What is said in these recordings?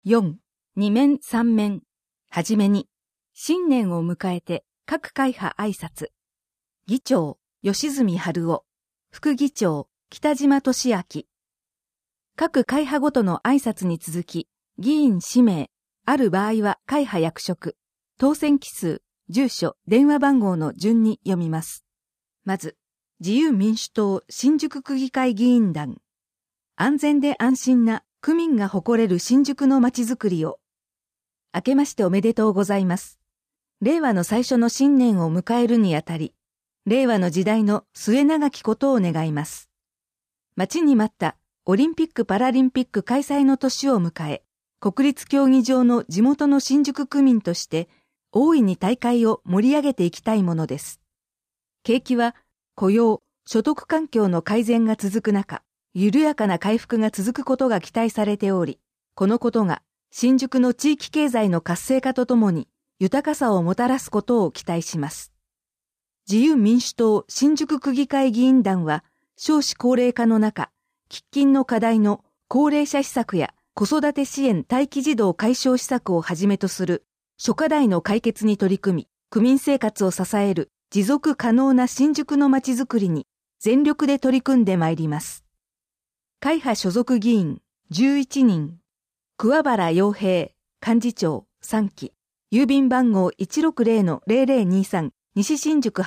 4、2面3面。はじめに、新年を迎えて各会派挨拶。議長、吉住春夫。副議長、北島俊明。各会派ごとの挨拶に続き、議員氏名、ある場合は会派役職、当選期数、住所、電話番号の順に読みます。まず、自由民主党新宿区議会議員団。安全で安心な区民が誇れる新宿のまちづくりを。明けましておめでとうございます。令和の最初の新年を迎えるにあたり、令和の時代の末永きことを願います。待ちに待ったオリンピック・パラリンピック開催の年を迎え、国立競技場の地元の新宿区民として、大いに大会を盛り上げていきたいものです。景気は雇用、所得環境の改善が続く中、緩やかな回復が続くことが期待されており、このことが新宿の地域経済の活性化とともに豊かさをもたらすことを期待します。自由民主党新宿区議会議員団は、少子高齢化の中、喫緊の課題の高齢者施策や子育て支援待機児童解消施策をはじめとする諸課題の解決に取り組み、区民生活を支える持続可能な新宿のまちづくりに全力で取り組んでまいります。会派所属議員11人。桑原洋平、幹事長3期。郵便番号 160-0023 西新宿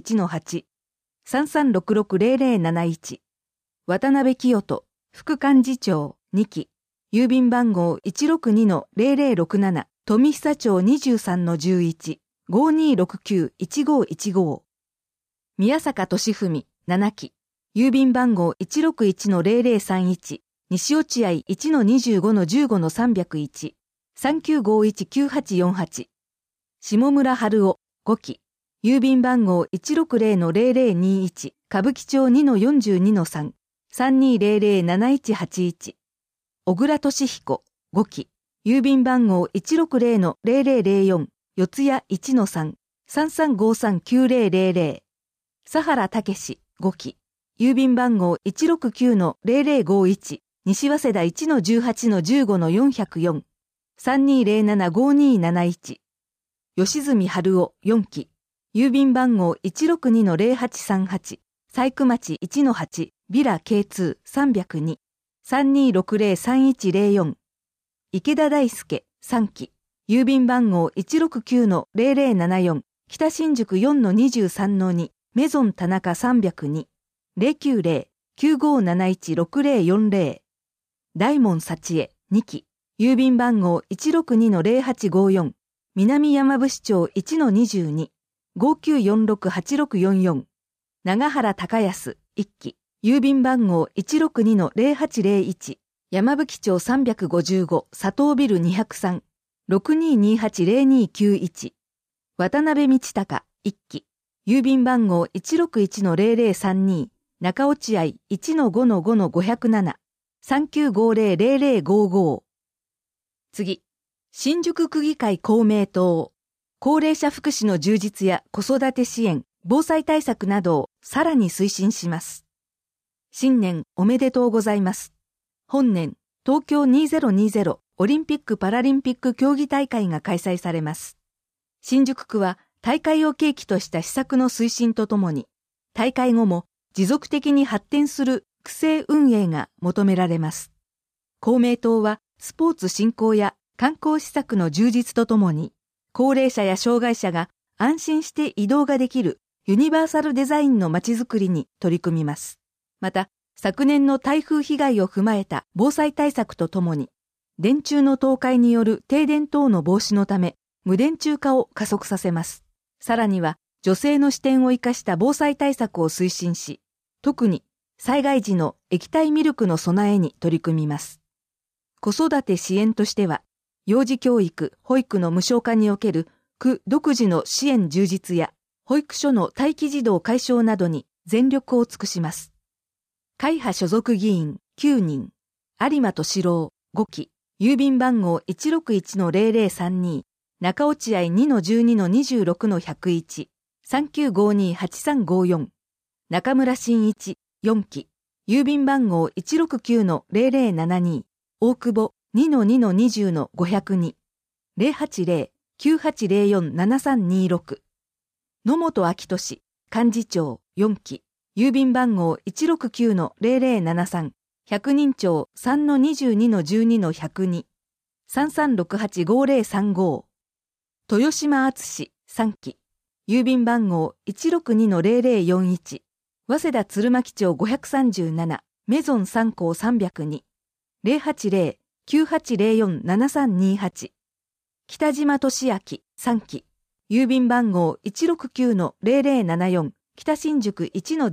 8-1-8。33660071。渡辺清人、副幹事長2期。郵便番号 162-0067 富久町 23-11。5269-1515。宮坂俊文、7期。郵便番号 161-0031。西落合 1-25-15-301。39519848。下村春夫、5期。郵便番号 160-0021。歌舞伎町 2-42-3。32007181。小倉俊彦、5期。郵便番号 160-0004。四谷 1-3。33539000。佐原武史、5期。郵便番号 169-0051。西早稲田 1-18-15-404。32075271。吉住春夫、4期。郵便番号 162-0838。細工町 1-8。ビラ K2 302。3260-3104。池田大輔、3期。郵便番号 169-0074。北新宿 4-23-2。メゾン田中302。090-9571-6040。大門幸恵、2期。郵便番号 162-0854。南山伏町 1-22。59468644。長原孝康、1期。郵便番号 162-0801。山吹町355佐藤ビル203。62280291。渡辺道隆、1期。郵便番号 161-0032。中落合 1-5-5-507。3950-0055。次。新宿区議会公明党。高齢者福祉の充実や子育て支援、防災対策などをさらに推進します。新年おめでとうございます。本年、東京2020オリンピック・パラリンピック競技大会が開催されます。新宿区は大会を契機とした施策の推進とともに、大会後も持続的に発展する区政運営が求められます。公明党はスポーツ振興や観光施策の充実とともに、高齢者や障害者が安心して移動ができるユニバーサルデザインのまちづくりに取り組みます。また、昨年の台風被害を踏まえた防災対策とともに、電柱の倒壊による停電等の防止のため、無電柱化を加速させます。さらには、女性の視点を生かした防災対策を推進し、特に災害時の液体ミルクの備えに取り組みます。子育て支援としては、幼児教育・保育の無償化における区独自の支援充実や、保育所の待機児童解消などに全力を尽くします。会派所属議員9人、有馬敏郎5期、郵便番号 161-0032、中落合 2-12-26-101、3952-8354、中村真一4期、郵便番号 169-0072、大久保 2-2-20-502、080-9804-7326。野本明俊、幹事長4期、郵便番号 169-0073、百人町 3-22-12-102、33685035。豊島敦3期、郵便番号 162-0041、早稲田鶴巻町537、メゾン3校302、080-9804-7328。北島俊明3期、郵便番号 169-0074、北新宿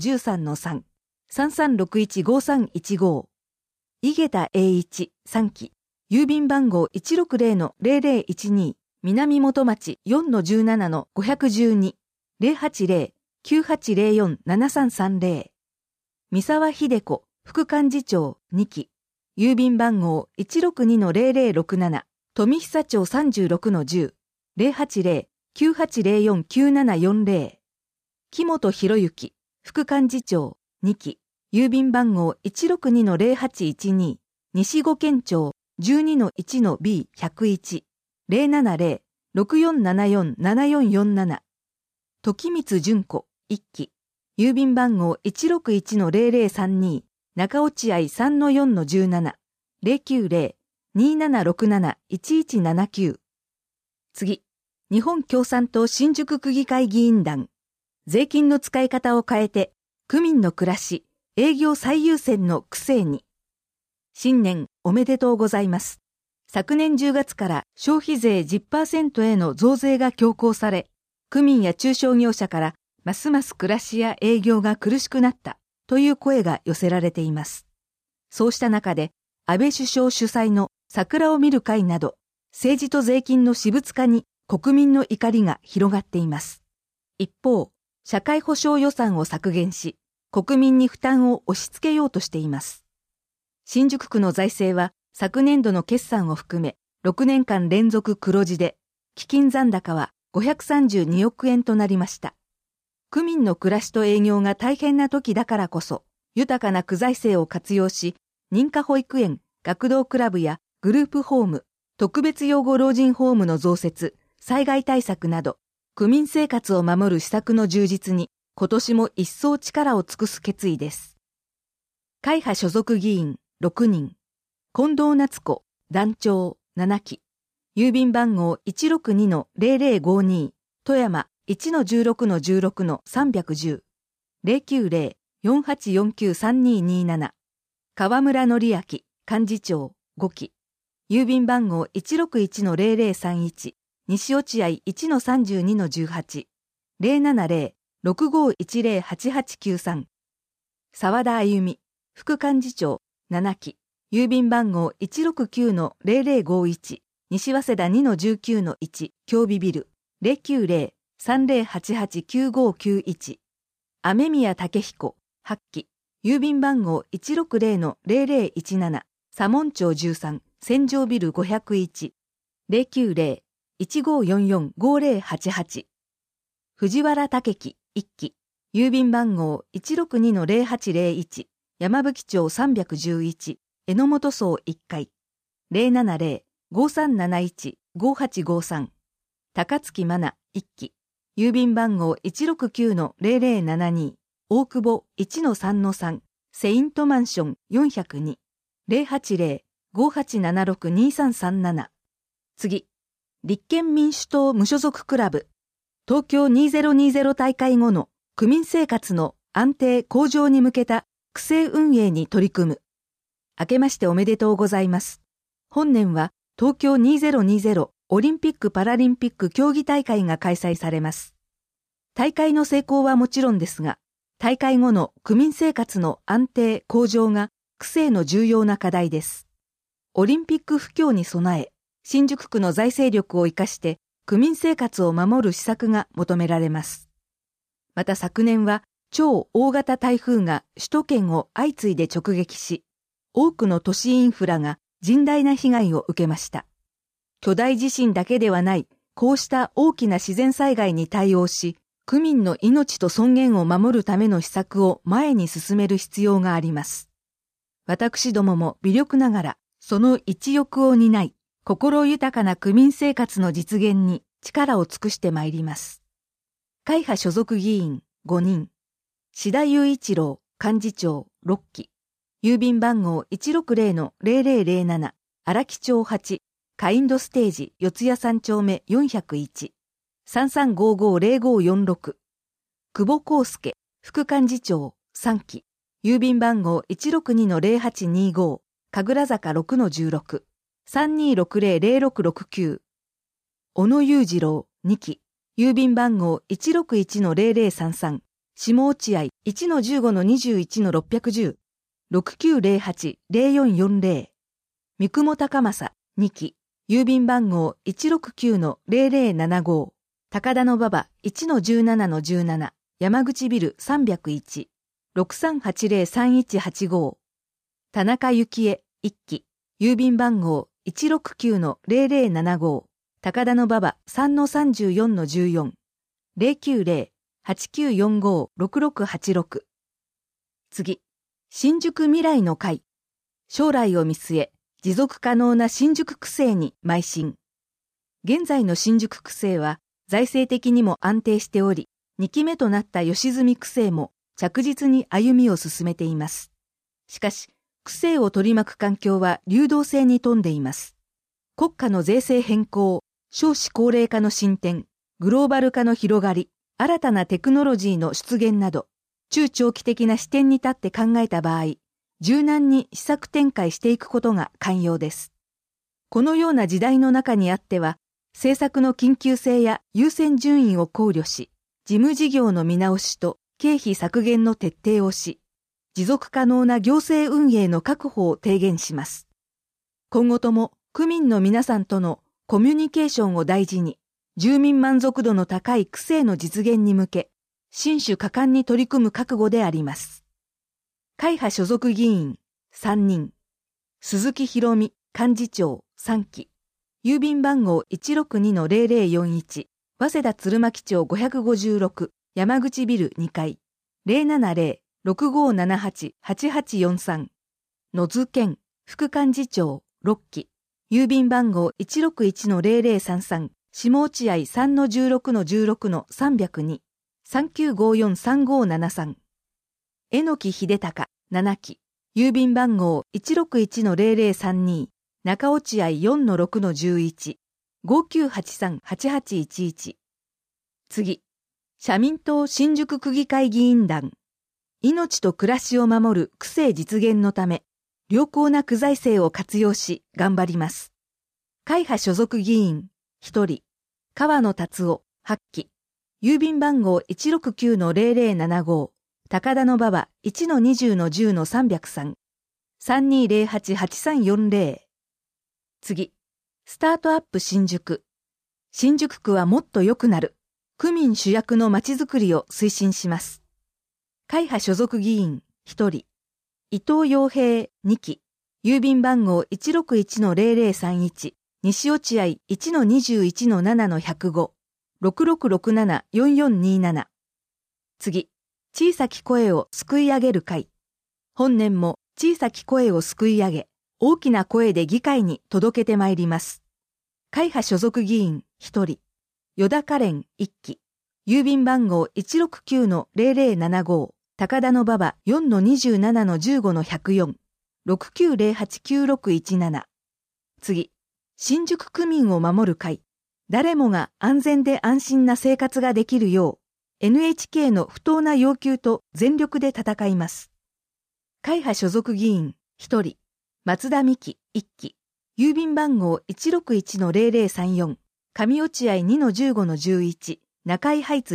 1-13-3、33615315。井桁栄一3期、郵便番号 160-0012、南本町 4-17-512、080-9804-7330。三沢秀子副幹事長2期、郵便番号 162-0067、富久町 36-10、080-9804-9740。木本博之副幹事長2期、郵便番号 162-0812、西五県町 12-1-B101、070-6474-7447。時光純子1期、郵便番号 161-0032、中落合 3-4-17、090-2767-1179。次、日本共産党新宿区議会議員団。税金の使い方を変えて、区民の暮らし、営業最優先の区政に。新年おめでとうございます。昨年10月から消費税 10% への増税が強行され、区民や中小業者からますます暮らしや営業が苦しくなったという声が寄せられています。そうした中で、安倍首相主催の桜を見る会など、政治と税金の私物化に国民の怒りが広がっています。一方、社会保障予算を削減し、国民に負担を押し付けようとしています。新宿区の財政は昨年度の決算を含め6年間連続黒字で、基金残高は532億円となりました。区民の暮らしと営業が大変な時だからこそ、豊かな区財政を活用し、認可保育園、学童クラブやグループホーム、特別養護老人ホームの増設、災害対策など、区民生活を守る施策の充実に、今年も一層力を尽くす決意です。会派所属議員6人、近藤夏子、団長7期、郵便番号 162-0052、富山 1-16-16-310、090-4849-3227、河村則明、幹事長5期、郵便番号 161-0031、西落合 1-32-18、070-6510-8893。沢田あゆみ、副幹事長7期、郵便番号 169-0051、西早稲田 2-19-1、京美ビル、090-3088-9591。雨宮武彦、8期、郵便番号 160-0017、左門町13、戦場ビル501、090-1544-5088。藤原武樹、1期、郵便番号 162-0801、山吹町311、榎本荘1階、070-5371-5853。高槻真奈、1期、郵便番号 169-0072、大久保 1-3-3、セイントマンション402、080-5876-2337。次、立憲民主党無所属クラブ、東京2020大会後の区民生活の安定向上に向けた区政運営に取り組む。明けましておめでとうございます。本年は東京2020オリンピック・パラリンピック競技大会が開催されます。大会の成功はもちろんですが、大会後の区民生活の安定向上が区政の重要な課題です。オリンピック不況に備え、新宿区の財政力を生かして区民生活を守る施策が求められます。また昨年は超大型台風が首都圏を相次いで直撃し、多くの都市インフラが甚大な被害を受けました。巨大地震だけではない、こうした大きな自然災害に対応し、区民の命と尊厳を守るための施策を前に進める必要があります。私どもも微力ながら、 その一翼を担い、心豊かな区民生活の実現に力を尽くしてまいります。会派所属議員5人、志田雄一郎幹事長6期、郵便番号 160-0007、荒木町8、カインドステージ四谷3丁目401、3355-0546、久保康介副幹事長3期、郵便番号 162-0825、神楽坂 6-16、3260-0669、小野裕次郎2期、郵便番号 161-0033、下落合 1-15-21-610、6908-0440、三雲高政2期、郵便番号 169-0075、高田馬場 1-17-17、山口ビル301、6380-3185、田中幸恵1期、郵便番号 169-0075、高田馬場 3-34-14、090-8945-6686。次、新宿未来の会。将来を見据え、持続可能な新宿区政に邁進。現在の新宿区政は財政的にも安定しており、2期目となった吉住区政も着実に歩みを進めています。しかし、区政を取り巻く環境は流動性に富んでいます。国家の税制変更、少子高齢化の進展、グローバル化の広がり、新たなテクノロジーの出現など、中長期的な視点に立って考えた場合、柔軟に施策展開していくことが肝要です。このような時代の中にあっては、政策の緊急性や優先順位を考慮し、事務事業の見直しと経費削減の徹底をし、持続可能な行政運営の確保を提言します。今後とも区民の皆さんとのコミュニケーションを大事に、住民満足度の高い区政の実現に向け、新種果敢に取り組む覚悟であります。会派所属議員3人、鈴木博美幹事長3期、郵便番号 162-0041、早稲田鶴巻町556、山口ビル2階、070-6578-8843、野津健副幹事長6期、郵便番号 161-0033、下落合 3-16-16-302、3954-3573、榎木秀隆7期、郵便番号 161-0032、中落合 4-6-11、5983-8811。次、社民党新宿区議会議員団。命と暮らしを守る区政実現のため、良好な区財政を活用し頑張ります。会派所属議員1人、川野達夫8期、郵便番号 169-0075、高田馬場 1-20-10-303、3208-8340。次、スタートアップ新宿。新宿区はもっと良くなる。区民主役のまちづくりを推進します。会派所属議員1人、伊藤洋平2期、郵便番号 161-0031、西落合 1-21-7-105、6667-4427。次、小さき声をすくい上げる会。本年も小さき声をすくい上げ、大きな声で議会に届けてまいります。会派所属議員1人、依田カレン1期、郵便番号 169-0075、高田馬場 4-27-15-104、6908-9617。次、新宿区民を守る会。誰もが安全で安心な生活ができるよう、NHK の不当な要求と全力で戦います。会派所属議員1人、松田美希1期、郵便番号 161-0034、上落合 2-15-11、中井ハイツ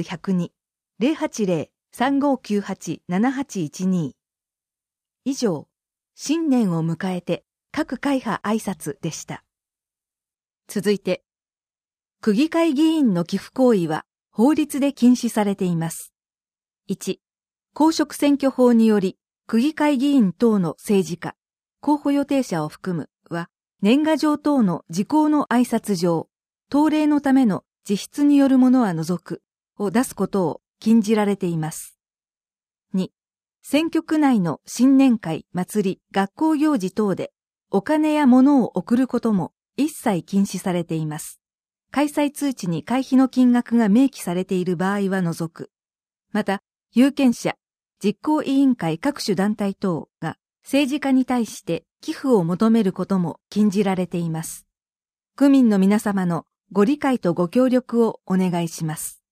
102、080-3598-7812。以上、新年を迎えて各会派挨拶でした。続いて、区議会議員の寄付行為は法律で禁止されています。1、公職選挙法により、区議会議員等の政治家、候補予定者を含むは、年賀状等の時効の挨拶状、当例のための自筆によるものは除くを出すことを禁じられています。2、選挙区内の新年会、祭り、学校行事等で、 お金や物を送ることも一切禁止されています。開催通知に会費の金額が明記されている場合は除く。また、有権者、実行委員会各種団体等が政治家に対して寄付を求めることも禁じられています。区民の皆様のご理解とご協力をお願いします。